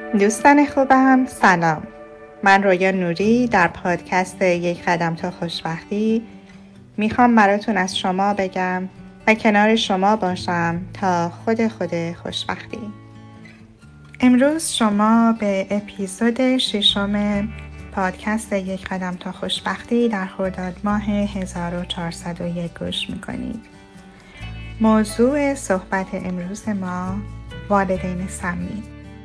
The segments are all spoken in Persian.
دوستان خوبم، سلام. من رویا نوری در پادکست یک قدم تا خوشبختی میخوام براتون از شما بگم و کنار شما باشم تا خود خوشبختی. امروز شما به اپیزود 6 پادکست یک قدم تا خوشبختی در خرداد ماه 1401 گوش میکنید. موضوع صحبت امروز ما والدین سمی.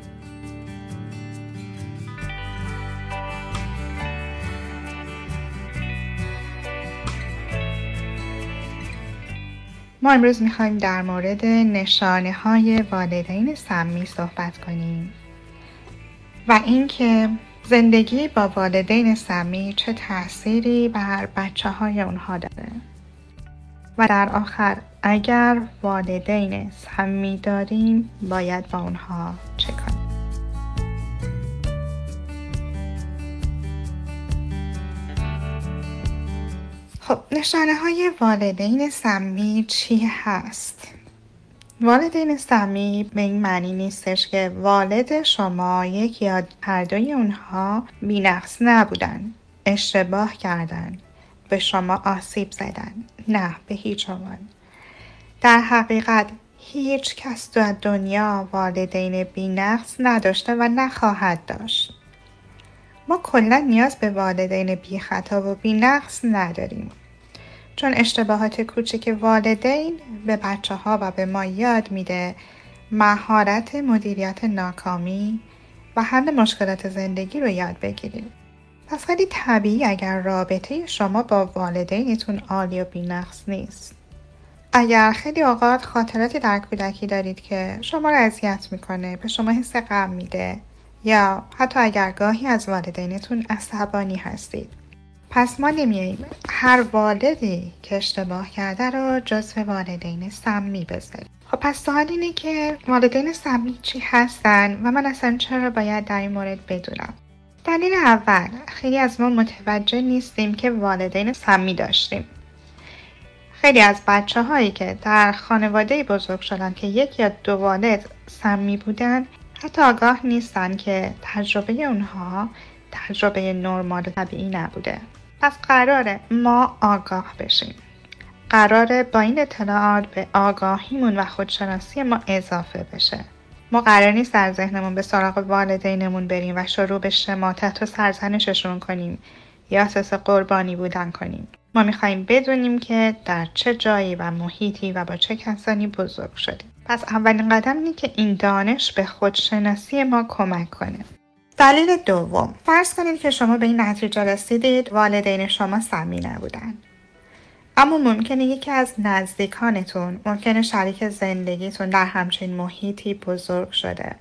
ما امروز میخوایم در مورد نشانه های والدین سمی صحبت کنیم و اینکه زندگی با والدین سمی چه تأثیری بر بچه های اونها داره و در آخر اگر والدین سمی داریم باید با اونها چه کنیم. خب، نشانه های والدین سمی چی هست؟ والدین سمی به این معنی نیستش که والد شما یک یا هر دوی اونها بی‌نقص نبودن، اشتباه کردن، به شما آسیب زدن. نه، به هیچ عنوان. در حقیقت هیچ کس در دنیا والدین بی‌نقص نداشته و نخواهد داشت. ما کلا نیاز به والدین بی خطا و بی‌نقص نداریم، چون اشتباهات کوچک والدین به بچه ها و به ما یاد میده مهارت مدیریت ناکامی و حل مشکلات زندگی رو یاد بگیریم. پس خیلی طبیعی اگر رابطه شما با والدینتون عالی و بی‌نقص نیست. اگر خیلی اوقات خاطراتی در کودکی دارید که شما رو اذیت میکنه، به شما حس غم میده، یا حتی اگر گاهی از والدینتون عصبانی هستید، پس ما نمیاییم هر والدی که اشتباه کرده رو جزو والدین سمی بذاریم. خب پس سوال اینه که والدین سمی چی هستن و من اصلا چرا باید در این مورد بدونم؟ دلیل اول، خیلی از ما متوجه نیستیم که والدین سمی داشتیم. خیلی از بچه هایی که در خانواده بزرگ شدن که یک یا دو والد سمی بودن حتی آگاه نیستن که تجربه اونها تجربه نرمال و طبیعی نبوده. پس قراره ما آگاه بشیم. قراره با این اطلاعات به آگاهیمون و خودشناسی ما اضافه بشه. ما قرار نیست در ذهنمون به سراغ والدینمون بریم و شروع به شماتت و سرزنششون کنیم یا احساس قربانی بودن کنیم. ما میخواییم بدونیم که در چه جایی و محیطی و با چه کسانی بزرگ شدیم. پس اولین قدم اینه که این دانش به خودشناسی ما کمک کنه. دلیل دوم، فرض کنید که شما به این نتیجه رسیدید والدین شما سمی نبودن، اما ممکنه یکی از نزدیکانتون، ممکنه شریک زندگیتون در همچین محیطی بزرگ شده.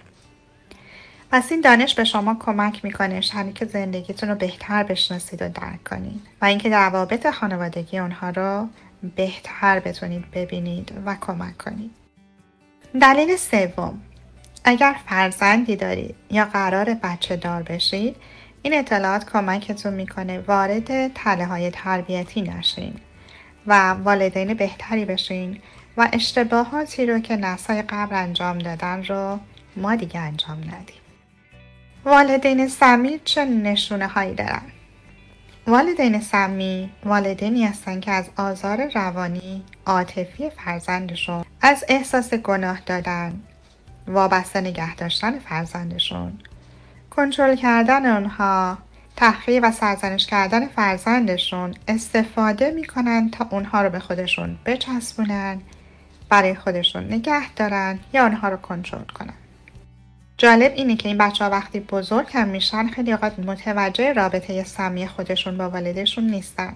پس این دانش به شما کمک میکنه شریک زندگیتون رو بهتر بشناسید و درک کنید و اینکه روابط خانوادگی اونها رو بهتر بتونید ببینید و کمک کنید. دلیل سوم، اگر فرزندی دارید یا قرار بچه دار بشید، این اطلاعات کمکتون میکنه وارد تله‌های تربیتی نشین و والدین بهتری بشین و اشتباهاتی رو که نسل‌های قبل انجام دادن رو ما دیگه انجام ندیم. والدین سمی چه نشونه هایی دارن؟ والدین سمی والدینی هستن که از آزار روانی، عاطفی فرزندشون، از احساس گناه دادن، وابسته نگه داشتن فرزندشون، کنترل کردن اونها، تحقیر و سرزنش کردن فرزندشون استفاده میکنن تا اونها رو به خودشون بچسبونن، برای خودشون نگه دارن یا اونها رو کنترل کنن. جالب اینه که این بچه ها وقتی بزرگ هم میشن خیلی اوقات متوجه رابطه سمی خودشون با والدشون نیستن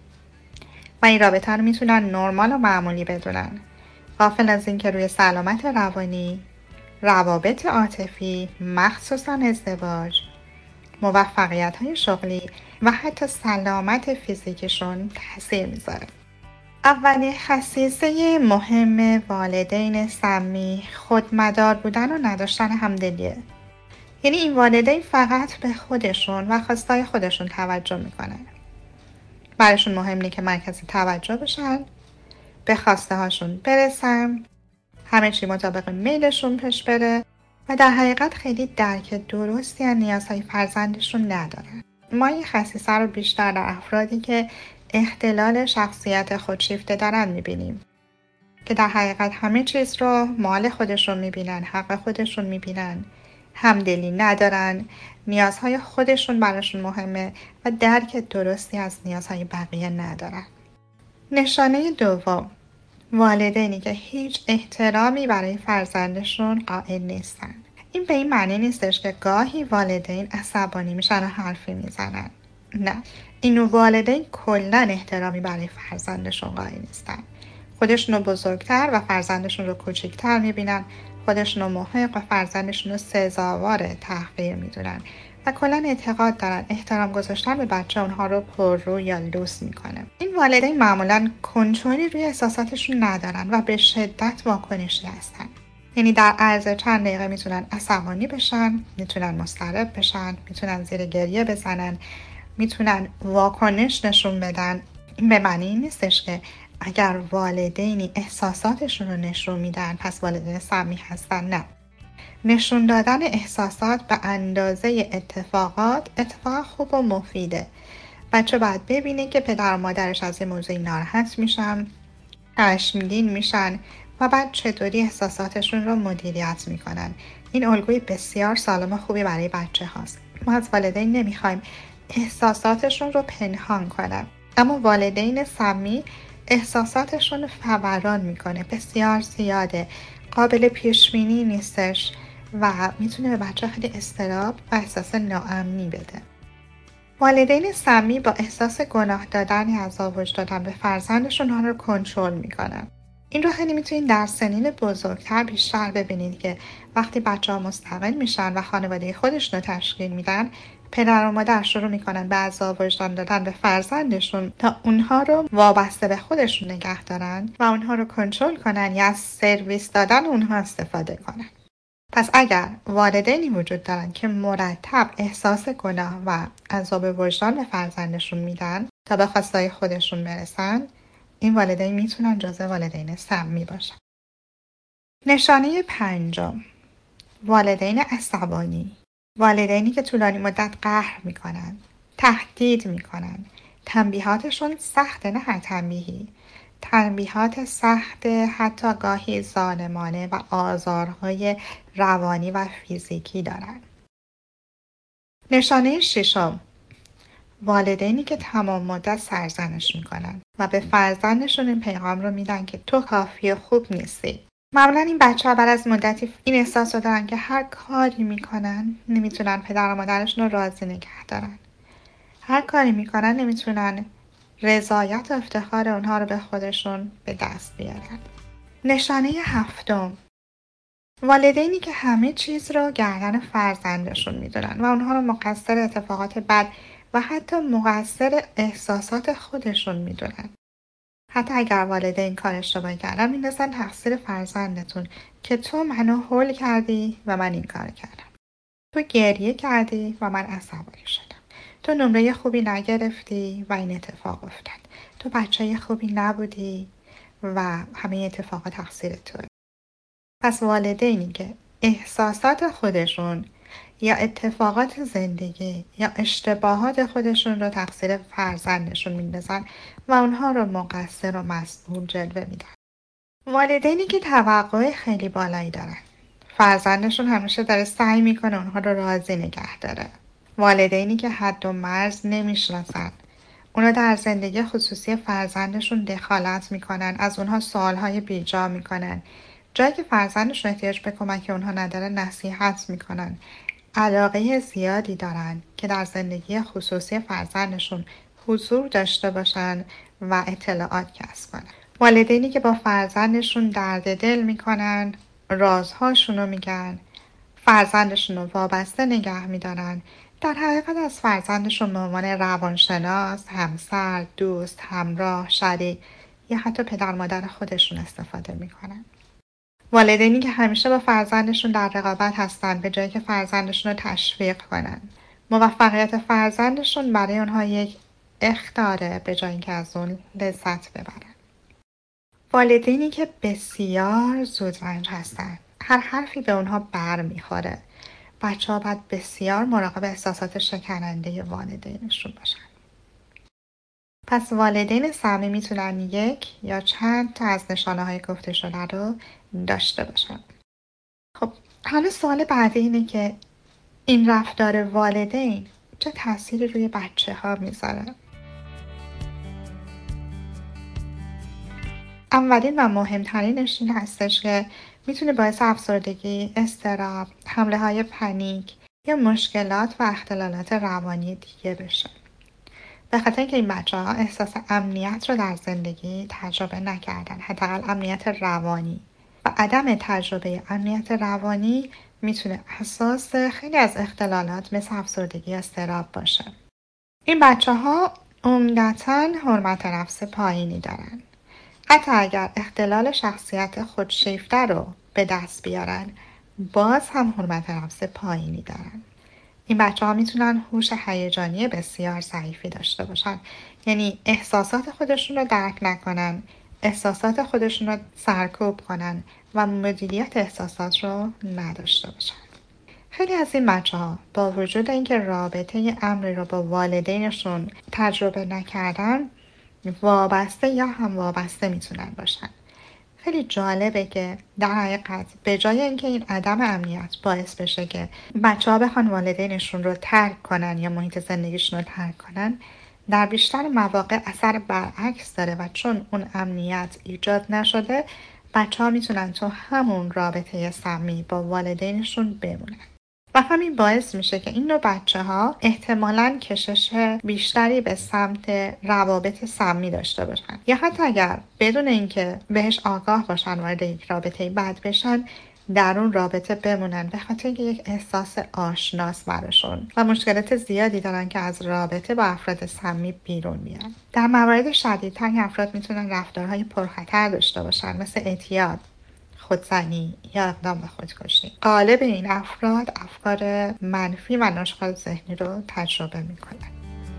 و این رابطه رو میتونن نرمال و معمولی بدونن، غافل از این که روی سلامت روانی، روابط عاطفی، مخصوصا ازدواج، موفقیت‌های شغلی و حتی سلامت فیزیکشون تاثیر میذاره. اولین خصیصه مهم والدین سمی خودمدار بودن و نداشتن همدلیه. یعنی این والدین فقط به خودشون و خواستای خودشون توجه میکنن. براشون مهم نیست که مرکز توجه بشن، به خواسته هاشون برسن، همه چی مطابق میلشون پیش بره و در حقیقت خیلی درک درستی از نیازهای فرزندشون ندارن. ما این خصیصه رو بیشتر در افرادی که اختلال شخصیت خودشیفته دارن میبینیم که در حقیقت همه چیز رو مال خودشون میبینن، حق خودشون میبینن، همدلی ندارن، نیازهای خودشون براشون مهمه و درک درستی از نیازهای بقیه ندارن. نشانه دوم، والدینی که هیچ احترامی برای فرزندشون قائل نیستن. این به این معنی نیستش که گاهی والدین عصبانی میشن و حرفی میزنن. نه، این والدین کلا احترامی برای فرزندشون قائل نیستن. خودشون رو بزرگتر و فرزندشون رو کوچکتر میبینن، خودشون رو محق و فرزندشون رو سزاوار تحقیر میدونن و کلا اعتقاد دارن احترام گذاشتن به بچه اونها رو پررو یا لوس میکنه. این والدین معمولا کنترلی روی احساساتشون ندارن و به شدت واکنشی هستن. یعنی در عرض چند دقیقه میتونن عصبانی بشن، میتونن مضطرب بشن، میتونن زیر گریه بزنن، میتونن واکنش نشون بدن. این به معنی نیستش که اگر والدینی احساساتشون رو نشون میدن پس والدین سمی هستن. نه، نشون دادن احساسات به اندازه اتفاق خوب و مفیده. بچه باید ببینه که پدر و مادرش از این موضوع ناراحت میشن، خشمگین میشن و بعد چطوری احساساتشون رو مدیریت میکنن. این الگوی بسیار سالم و خوبی برای بچه هاست. ما از والدین نمیخوایم احساساتشون رو پنهان کنن، اما والدین سمی احساساتشون رو فوران میکنه، بسیار زیاده، قابل پیشبینی نیستش و میتونه به بچه خیلی اضطراب و احساس ناامنی بده. والدین سمی با احساس گناه دادن یا عذاب دادن به فرزندشون آن رو کنترل میکنن. این رو خیلی میتونید در سنین بزرگتر بیشتر ببینید که وقتی بچه ها مستقل میشن و خانواده خودشون رو تشکیل میدن، پدر و مادر شروع میکنن به عذاب وجدان دادن به فرزندشون تا اونها رو وابسته به خودشون نگه دارن و اونها رو کنترل کنن یا از سرویس دادن اونها استفاده کنن. پس اگر والدینی وجود دارن که مرتب احساس گناه و عذاب وجدان به فرزندشون میدن تا به خواستای خودشون برسن، این والدین میتونن جزء والدین سمی باشن. نشانه پنجم، والدین عصبانی. والدینی که طولانی مدت قهر میکنن، تهدید میکنن، تنبیهاتشون سخته، نه هر تنبیهی، تنبیهات سخت، حتی گاهی ظالمانه و آزارهای روانی و فیزیکی دارن. نشانه ششم، والدینی که تمام مدت سرزنش میکنن و به فرزندشون این پیغام رو میدن که تو کافی خوب نیستی. معمولا این بچه ها بعد از مدتی این احساس رو دارن که هر کاری میکنن نمیتونن پدر و مادرشون رو راضی نگه دارن. هر کاری میکنن نمیتونن رضایت و افتخار اونها رو به خودشون به دست بیارن. نشانه هفتم، والدینی که همه چیز رو گردن فرزندشون میدونن و اونها رو مقصر اتفاقات بد و حتی مقصر احساسات خودشون میدونن. حتی اگر والدین کار اشتباهی کردن میندازن تقصیر فرزندتون که تو منو هول کردی و من این کار کردم، تو گریه کردی و من عصبانی شدم، تو نمره خوبی نگرفتی و این اتفاق افتاد، تو بچه خوبی نبودی و همه اتفاقات تقصیر توه. پس والدینی که احساسات خودشون یا اتفاقات زندگی یا اشتباهات خودشون رو تقصیر فرزندشون میندازن و اونها رو مقصر و مسئول جلوه میدن. والدینی که توقع خیلی بالایی دارن، فرزندشون همیشه داره سعی میکنه اونها رو راضی نگه داره. والدینی که حد و مرز نمیشناسن، اونا در زندگی خصوصی فرزندشون دخالت میکنن، از اونها سوالهای بیجا میکنن، جایی که فرزندشون احتیاج به کمک اونها نداره نصیحت میکنن، علاقه زیادی دارن که در زندگی خصوصی فرزندشون حضور داشته باشن و اطلاعات کسب کنن. والدینی که با فرزندشون درد دل میکنن، رازهاشون رو میگن، فرزندشون رو وابسته نگه میدارن، در حقیقت از فرزندشون به عنوان روانشناس، همسر، دوست، همراه، شریک یا حتی پدر مادر خودشون استفاده میکنن. والدینی که همیشه با فرزندشون در رقابت هستن به جایی که فرزندشون رو تشویق کنن. موفقیت فرزندشون برای اونها یک اخطاره به جایی که از اون لذت ببرن. والدینی که بسیار زودرنج هستن، هر حرفی به اونها بر میخوره. بچه ها باید بسیار مراقب احساسات شکننده والدینشون باشن. پس والدین سمی میتونن یک یا چند تا از نشانه های گفته شده رو داشته باشن. خب حالا سوال بعدی اینه که این رفتار والدین چه تأثیری روی بچه ها میذاره؟ اولین و مهمترینش این هستش که میتونه باعث افسردگی، اضطراب، حمله های پنیک یا مشکلات و اختلالات روانی دیگه بشه. به خاطر اینکه این بچه ها احساس امنیت رو در زندگی تجربه نکردن، حداقل امنیت روانی، و عدم تجربه امنیت روانی میتونه اساس خیلی از اختلالات مثل افسردگی یا اضطراب باشه. این بچه ها عمدتاً حرمت نفس پایینی دارن. حتی اگر اختلال شخصیت خودشیفته رو به دست بیارن، باز هم حرمت نفس پایینی دارن. این بچه ها میتونن هوش هیجانی بسیار ضعیفی داشته باشن، یعنی احساسات خودشون رو درک نکنن، احساسات خودشون رو سرکوب کنن و مدیریت احساسات رو نداشته باشن. خیلی از این بچه ها با وجود اینکه رابطه امنی رو با والدینشون تجربه نکردن، وابسته یا هم وابسته میتونن باشن. خیلی جالبه که در حقیقت به جای اینکه این عدم امنیت باعث بشه که بچه ها بخوان والدینشون رو ترک کنن یا محیط زندگیشون رو ترک کنن، در بیشتر مواقع اثر برعکس داره و چون اون امنیت ایجاد نشده، بچه ها میتونن تو همون رابطه سمی با والدینشون بمونن. و همین باعث میشه که این نوع بچه ها احتمالاً کشش بیشتری به سمت روابط سمی داشته باشن، یا حتی اگر بدون اینکه بهش آگاه باشن وارد یک رابطه بد بشن، در اون رابطه بمونن به خاطر اینکه یک احساس آشناس براشون و مشکلات زیادی دارن که از رابطه با افراد سمی بیرون میان. در موارد شدیدتر افراد میتونن رفتارهای پرخطر داشته باشن، مثل اعتیاد، خودزنی یا اقدام به خودکشی. غالب این افراد افکار منفی و ناشغال ذهنی رو تجربه میکنن.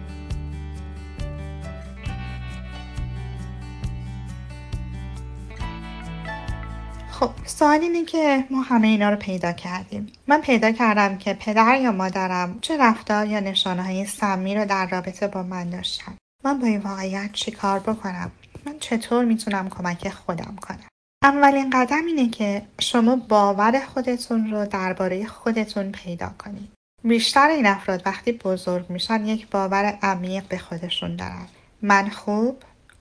خب سوال اینه که ما همه اینا رو پیدا کردیم. من پیدا کردم که پدر یا مادرم چه رفتار یا نشانه‌های سمی رو در رابطه با من داشتن. من با این واقعیت چی کار بکنم؟ من چطور میتونم کمک خودم کنم؟ اولین قدم اینه که شما باور خودتون رو درباره خودتون پیدا کنید. بیشتر این افراد وقتی بزرگ میشن یک باور عمیق به خودشون دارن. من خوب،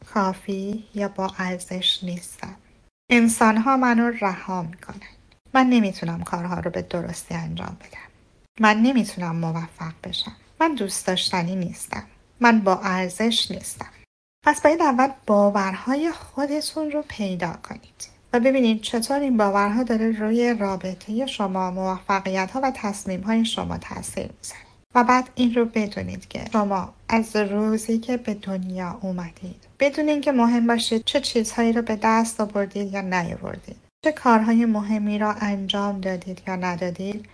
کافی یا با ارزش نیستم. انسان‌ها منو رها میکنن. من نمیتونم کارها رو به درستی انجام بدم. من نمیتونم موفق بشم. من دوست داشتنی نیستم. من با ارزش نیستم. پس باید اول باورهای خودتون رو پیدا کنید و ببینید چطور این باورها داره روی رابطه شما، موفقیت‌ها و تصمیم‌های شما تاثیر میذاره. و بعد این رو بدونید که شما از روزی که به دنیا اومدید، بدون اینکه مهم باشید چه چیزهایی رو به دست آوردید یا نیاوردید، چه کارهای مهمی را انجام دادید یا ندادید،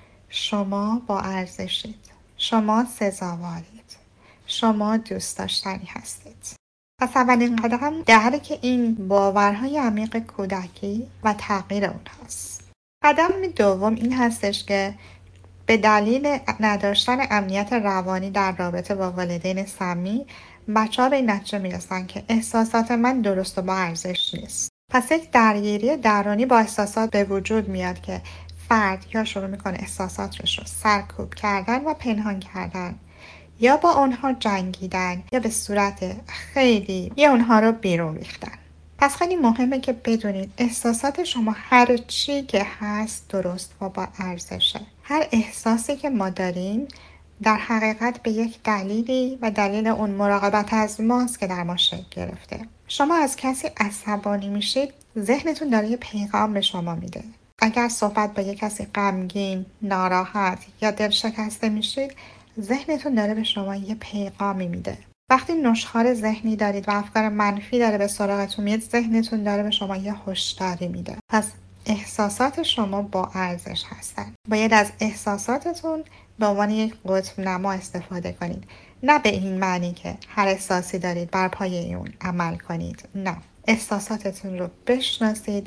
شما با ارزشید. شما سزاوارید. شما دوست داشتنی هستید. پس اولین قدم درک این باورهای عمیق کودکی و تغییر اونهاست. قدم دوم این هستش که به دلیل نداشتن امنیت روانی در رابطه با والدین سمی، بچه‌ها به این نتیجه میرسن که احساسات من درست و با ارزش نیست. پس یک درگیری درونی با احساسات به وجود میاد که فرد یا شروع میکنه احساساتش رو سرکوب کردن و پنهان کردن، یا با اونها جنگیدن، یا به صورت خیلی یا اونها رو بیرون ریختن. پس خیلی مهمه که بدونید احساسات شما هر چی که هست درست و با ارزشه. هر احساسی که ما داریم در حقیقت به یک دلیلی و دلیل اون مراقبت از ماست که در ما شکل گرفته. شما از کسی عصبانی میشید، ذهنتون داره یه پیغام به شما میده. اگر صحبت با یک کسی غمگین، ناراحت یا دل شکسته میشید، ذهنتون داره به شما یه پیغامی میده. وقتی نشخوار ذهنی دارید و افکار منفی داره به سراغتون میاد، ذهنتون داره به شما یه هشداری میده. پس احساسات شما با ارزش هستن. باید از احساساتتون به عنوان یک قطب نما استفاده کنید. نه به این معنی که هر احساسی دارید بر پایه اون عمل کنید. نه. احساساتتون رو بشناسید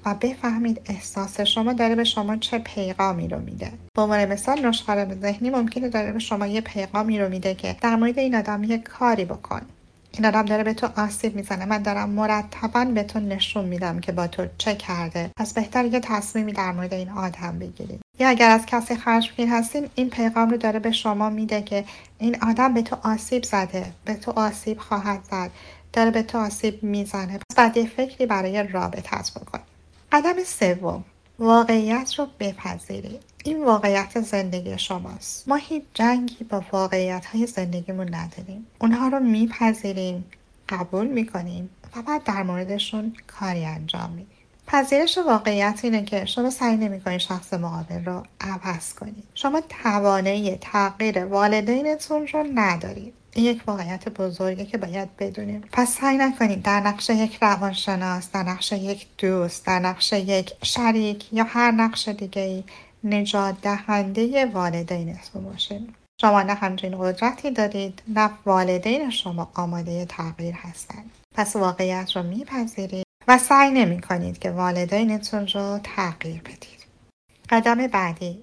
و بفهمید احساس شما داره به شما چه پیغامی رو میده. به عنوان مثال نشخوار ذهنی ممکنه داره به شما یه پیغامی رو میده که در مورد این آدم یه کاری بکن. این آدم داره به تو آسیب میزنه، من دارم مرتباً به تو نشون میدم که با تو چه کرده، پس بهتره یه تصمیمی در مورد این آدم بگیرید. یا اگر از کسی خشمگین هستین، این پیغام رو داره به شما میده که این آدم به تو آسیب زده، به تو آسیب خواهد زد، داره به تو آسیب میزنه، پس باید یه فکری برای رابطت بکن. قدم سوم، واقعیت رو بپذیرید. این واقعیت زندگی شماست. ما هیچ جنگی با واقعیت‌های زندگیمون نداریم. اونها رو میپذیریم، قبول میکنیم و بعد در موردشون کاری انجام میدیم. پذیرش واقعیت اینه که شما سعی نمی‌کنید شخص مقابل رو عوض کنید. شما توانایی تغییر والدینتون رو ندارید. این یک واقعیت بزرگه که باید بدونیم. پس سعی نکنید در نقش یک روانشناس، در نقش یک دوست، در نقش یک شریک یا هر نقش دیگه‌ای نجات دهنده والدینتون باشید. شما نه همچین قدرتی دارید، نه والدین شما آماده تغییر هستند. پس واقعیت رو میپذیرید و سعی نمی کنید که والدینتون رو تغییر بدید. قدم بعدی،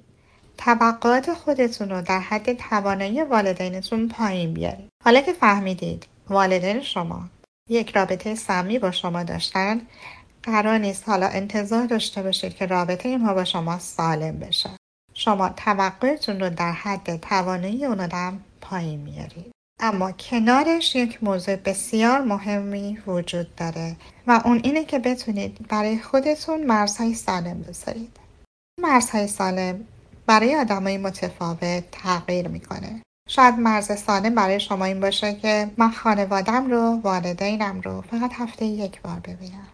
توقعات خودتون رو در حد توانایی والدینتون پایین بیارید. حالا که فهمیدید والدین شما یک رابطه صمیمی با شما داشتن، قرار نیست حالا انتظار داشته باشید که رابطه اینها با شما سالم بشه. شما توقعتون رو در حد توانایی اون آدم پایین میارید. اما کنارش یک موضوع بسیار مهمی وجود داره و اون اینه که بتونید برای خودتون مرزهای سالم بذارید. مرزهای سالم برای آدمای متفاوت تغییر میکنه. شاید مرز سالم برای شما این باشه که من خانوادم رو، والدینم رو فقط هفته یک بار ببینم.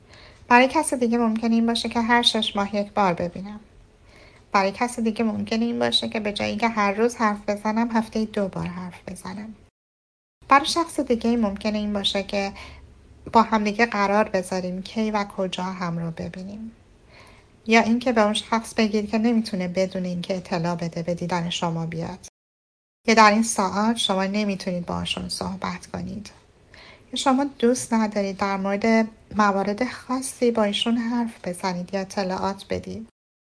برای کسی دیگه ممکنه این باشه که هر 6 ماه یک بار ببینم. برای کسی دیگه ممکنه این باشه که به جایی که هر روز حرف بزنم هفته 2 بار حرف بزنم. برای شخص دیگه ممکنه این باشه که با همدیگه قرار بذاریم کی و کجا هم رو ببینیم. یا اینکه به اون شخص بگید که نمیتونه بدون اینکه اطلاع بده به دیدن شما بیاد. یا در این ساعت شما نمیتونید باشون صحبت کنید. یا شما دوست ندارید در مورد موارد خاصی با ایشون حرف بزنید یا اطلاعات بدید.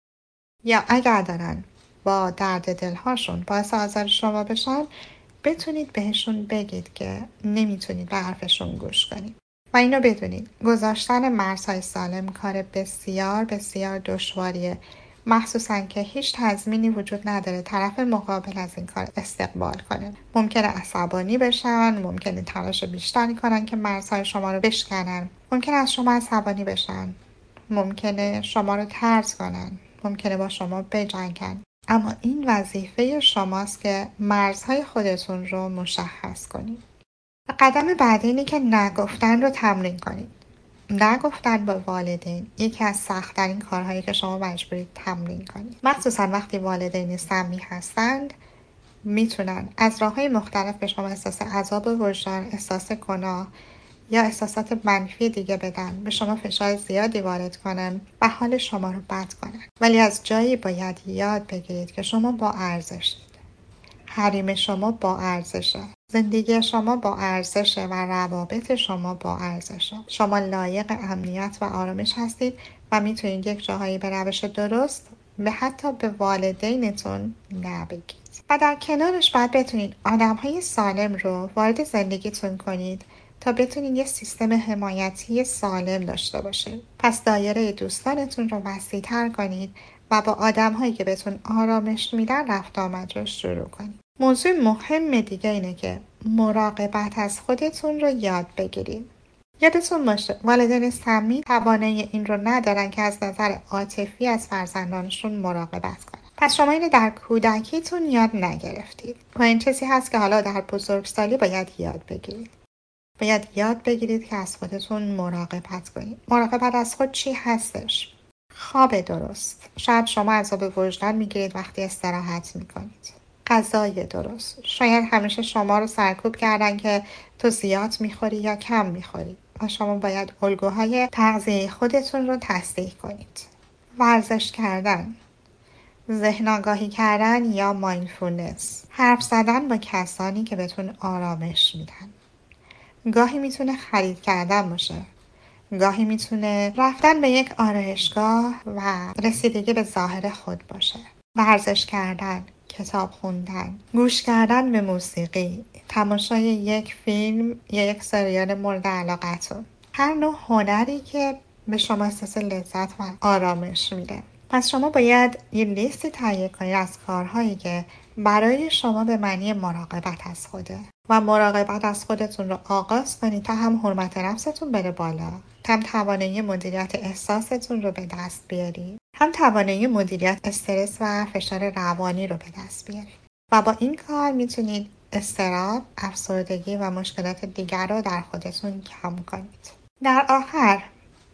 یا اگر دارن با درد دلهاشون باعث آزار شما بشن، بتونید بهشون بگید که نمیتونید به حرفشون گوش کنید. و اینو بدونید گذاشتن مرزهای سالم کار بسیار بسیار دشواریه، مخصوصا که هیچ تضمینی وجود نداره طرف مقابل از این کار استقبال کنه. ممکنه عصبانی بشن، ممکنه تلاش بیشتری کنن که مرزهای شما رو بشکنن، ممکنه از شما عصبانی بشن، ممکنه شما رو طرد کنن، ممکنه با شما بجنگن. اما این وظیفه شماست که مرزهای خودتون رو مشخص کنید. قدم بعدی اینه که نگفتن رو تمرین کنید. نگفتن با والدین یکی از سخت‌ترین کارهایی که شما مجبورید تمرین کنید. مخصوصا وقتی والدین صمیمی هستند، میتونن از راه‌های مختلف به شما احساس عذاب وجدان، احساس گناه یا احساسات منفی دیگه بدن، به شما فشار زیادی وارد کنن و حال شما رو بد کنن. ولی از جایی باید یاد بگیرید که شما با ارزشید. حریم شما با ارزشه. زندگی شما با ارزشه و روابط شما با ارزشه. شما لایق امنیت و آرامش هستید و میتونید یک جاهایی به روش درست به حتی به والدینتون نبگید. و در کنارش باید بتونید آدم‌های سالم رو وارد زندگیتون کنید تا بتونید یه سیستم حمایتی سالم داشته باشید. پس دایره دوستانتون رو وسیع‌تر کنید و با آدم‌هایی که بهتون آرامش میدن رفت آمد رو شروع کنید. موضوع مهم دیگه اینه که مراقبت از خودتون رو یاد بگیرید. یادتون باشه والدین صمیمی توانایی این رو ندارن که از نظر عاطفی از فرزندانشون مراقبت کنن. پس شما اینو در کودکیتون یاد نگرفتید. و این چیزی هست که حالا در بزرگسالی باید یاد بگیرید. باید یاد بگیرید که از خودتون مراقبت کنید. مراقبت از خود چی هستش؟ خواب درست. شاید شما عذاب وجدان میگیرید وقتی استراحت میکنید. غذای درست. شاید همیشه شما رو سرکوب کردن که تو زیاد میخوری یا کم میخوری و شما باید الگوهای تغذیه خودتون رو تصحیح کنید. ورزش کردن، ذهن آگاهی کردن یا مایندفولنس، حرف زدن با کسانی که بهتون آرامش میدن. گاهی میتونه خرید کردن باشه، گاهی میتونه رفتن به یک آرایشگاه و رسیدگی به ظاهر خود باشه. ورزش کردن، کتاب خوندن، گوش کردن به موسیقی، تماشای یک فیلم یا یک سریال مورد علاقتون. هر نوع هنری که به شما احساس لذت و آرامش میده. پس شما باید یه لیستی تهیه کنید از کارهایی که برای شما به معنی مراقبت از خوده و مراقبت از خودتون رو آغاز کنید تا هم حرمت نفستون بره بالا، هم توانایی مدیریت احساستون رو به دست بیارید، هم توانایی مدیریت استرس و فشار روانی رو به دست بیارید و با این کار میتونید اضطراب، افسردگی و مشکلات دیگر رو در خودتون کم کنید. در آخر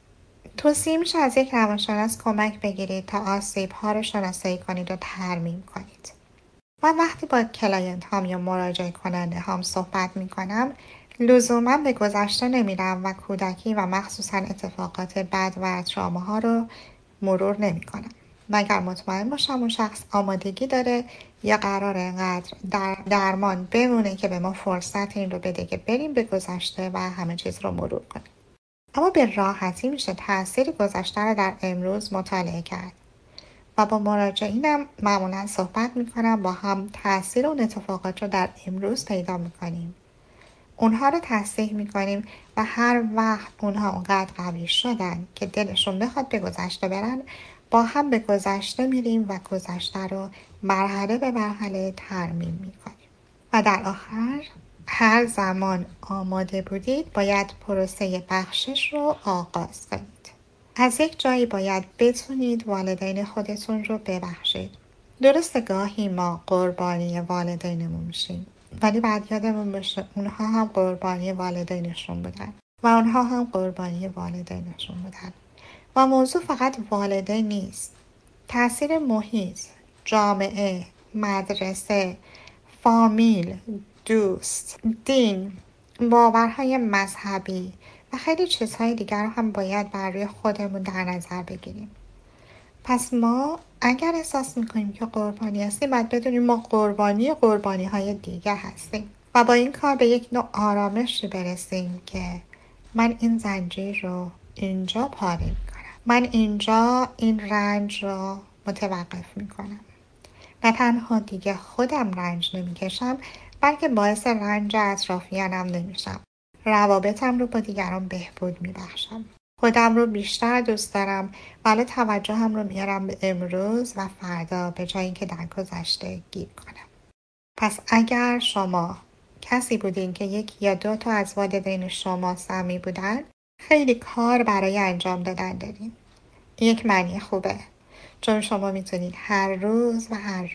توصیه میشه از یک روانشناس کمک بگیرید تا آسیب‌ها رو شناسایی کنید و ترمیم کنید. من وقتی با کلاینت هم یا مراجعه کننده هم صحبت میکنم لزوما به گذشته نمیرم و کودکی و مخصوصا اتفاقات بد و تراماها رو مرور نمیکنم مگر مطمئن باشم اون شخص آمادگی داره یا قراره انقدر در درمان بمونه که به ما فرصت این رو بده که بریم به گذشته و همه چیز رو مرور کنیم. اما به راحتی میشه تأثیر گذشته رو در امروز مطالعه کرد و با مراجعینم معمولا صحبت میکنم، با هم تأثیر اون اتفاقات رو در امروز پیدا میکنیم، اونها رو تصحیح میکنیم و هر وقت اونها اونقدر قوی شدن که دلشون بخواد به گذشته برن با هم به گذشته میریم و گذشته رو مرحله به مرحله ترمیم میکنیم. و در آخر هر زمان آماده بودید باید پروسه بخشش رو آغاز کنید. از یک جایی باید بتونید والدین خودتون رو ببخشید. درسته گاهی ما قربانی والدینمون میشیم ولی بعد یادمون باشه اونها هم قربانی والدینشون بودن و اونها هم قربانی والدینشون بودن و موضوع فقط والدین نیست. تأثیر محیط، جامعه، مدرسه، فامیل، دوست، دین، باورهای مذهبی و خیلی چیزهای دیگر رو هم باید بر روی خودمون در نظر بگیریم. پس ما اگر احساس میکنیم که قربانی هستیم باید بدونیم ما قربانی های دیگه هستیم و با این کار به یک نوع آرامش برسیم که من این زنجیر رو اینجا پاره میکنم، من اینجا این رنج رو متوقف میکنم. نه تنها دیگه خودم رنج نمیکشم بلکه باعث رنج اطرافیانم نمیشم، روابطم رو با دیگران بهبود میبخشم، خودم رو بیشتر دوست دارم ولی توجهم رو میارم به امروز و فردا به جای اینکه در گذشته گیر کنم. پس اگر شما کسی بودین که یک یا دو تا از والدین شما سمی بودن خیلی کار برای انجام دادن دارین. یک معنی خوبه چون شما میتونید هر روز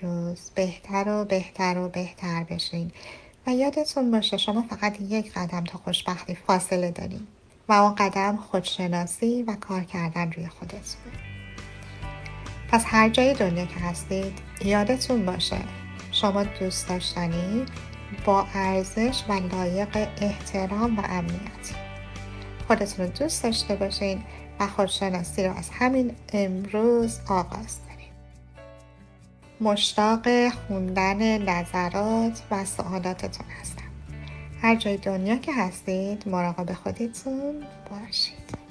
بهتر و بهتر و بهتر بشین و یادتون باشه شما فقط یک قدم تا خوشبختی فاصله دارین و اون قدم خودشناسی و کار کردن روی خودتون. پس هر جای دنیا که هستید یادتون باشه شما دوست داشتنی، با ارزش و لایق احترام و امنیت. خودتون رو دوست داشته باشین و خودشناسی رو از همین امروز آغاز کنید. مشتاق خوندن نظرات و سوالاتتون هستم. هر جای دنیا که هستید مراقب خودتون باشید.